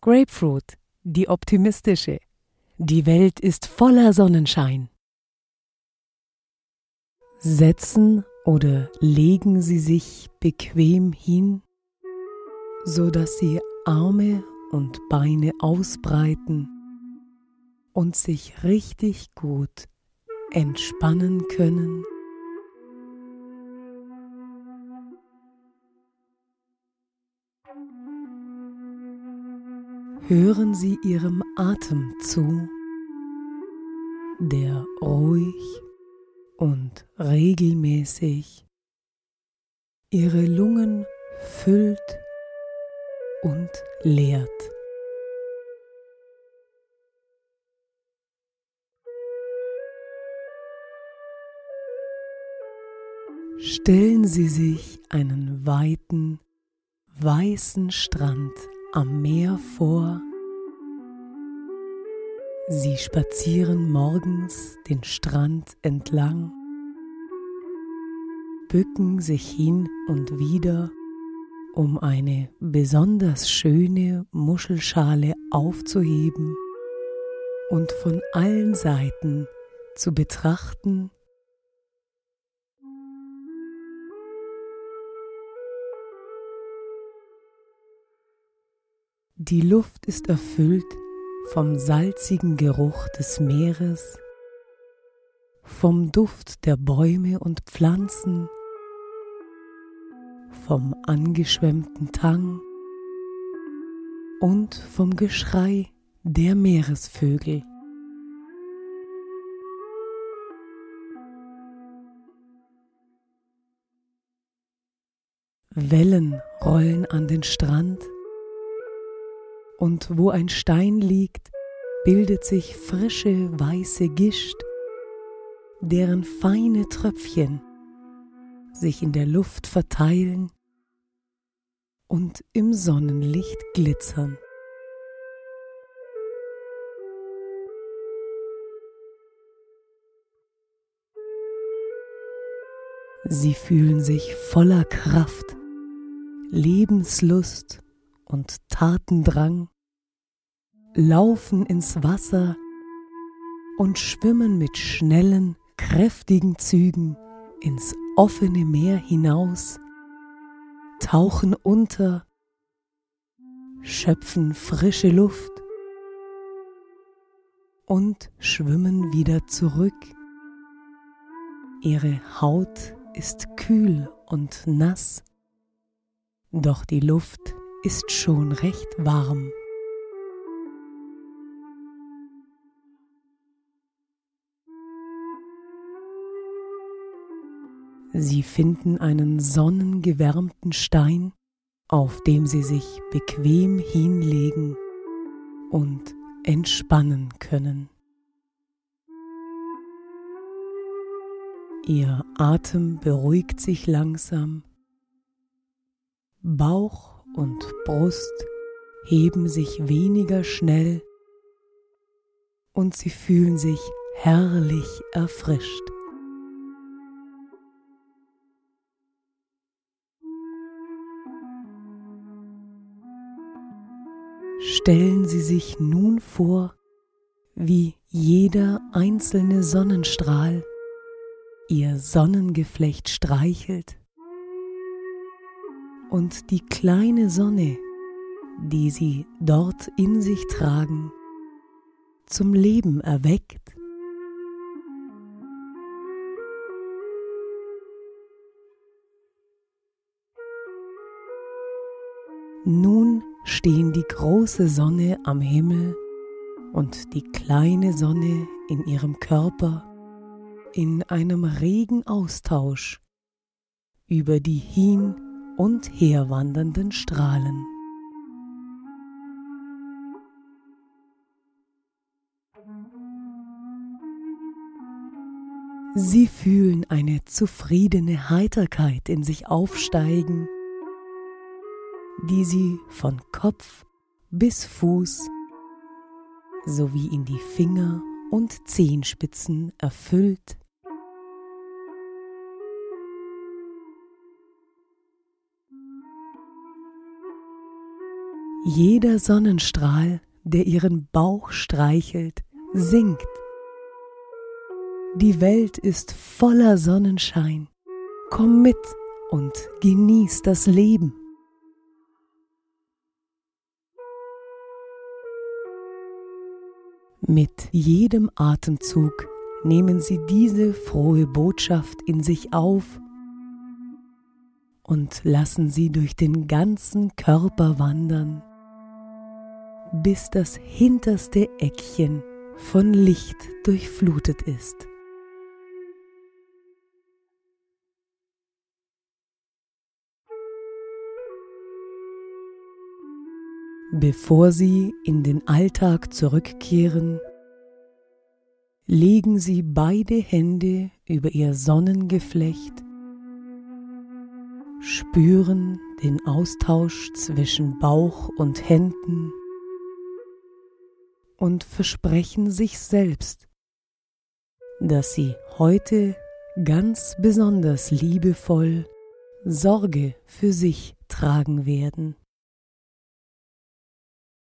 Grapefruit, die optimistische. Die Welt ist voller Sonnenschein. Setzen oder legen Sie sich bequem hin, so dass Sie Arme und Beine ausbreiten und sich richtig gut entspannen können. Hören Sie Ihrem Atem zu, der ruhig und regelmäßig Ihre Lungen füllt und leert. Stellen Sie sich einen weiten, weißen Strand am Meer vor. Sie spazieren morgens den Strand entlang, bücken sich hin und wieder, um eine besonders schöne Muschelschale aufzuheben und von allen Seiten zu betrachten. Die Luft ist erfüllt vom salzigen Geruch des Meeres, vom Duft der Bäume und Pflanzen, vom angeschwemmten Tang und vom Geschrei der Meeresvögel. Wellen rollen an den Strand, und wo ein Stein liegt, bildet sich frische weiße Gischt, deren feine Tröpfchen sich in der Luft verteilen und im Sonnenlicht glitzern. Sie fühlen sich voller Kraft, Lebenslust und Tatendrang, laufen ins Wasser und schwimmen mit schnellen, kräftigen Zügen ins offene Meer hinaus, tauchen unter, schöpfen frische Luft und schwimmen wieder zurück. Ihre Haut ist kühl und nass, doch die Luft ist schon recht warm. Sie finden einen sonnengewärmten Stein, auf dem Sie sich bequem hinlegen und entspannen können. Ihr Atem beruhigt sich langsam. Bauch und Brust heben sich weniger schnell und Sie fühlen sich herrlich erfrischt. Stellen Sie sich nun vor, wie jeder einzelne Sonnenstrahl Ihr Sonnengeflecht streichelt und die kleine Sonne, die Sie dort in sich tragen, zum Leben erweckt. Nun stehen die große Sonne am Himmel und die kleine Sonne in ihrem Körper in einem regen Austausch über die hin- und herwandernden Strahlen. Sie fühlen eine zufriedene Heiterkeit in sich aufsteigen, die Sie von Kopf bis Fuß sowie in die Finger und Zehenspitzen erfüllt. Jeder Sonnenstrahl, der ihren Bauch streichelt, singt. Die Welt ist voller Sonnenschein. Komm mit und genieß das Leben. Mit jedem Atemzug nehmen Sie diese frohe Botschaft in sich auf und lassen sie durch den ganzen Körper wandern, bis das hinterste Eckchen von Licht durchflutet ist. Bevor Sie in den Alltag zurückkehren, legen Sie beide Hände über Ihr Sonnengeflecht, spüren den Austausch zwischen Bauch und Händen und versprechen sich selbst, dass Sie heute ganz besonders liebevoll Sorge für sich tragen werden.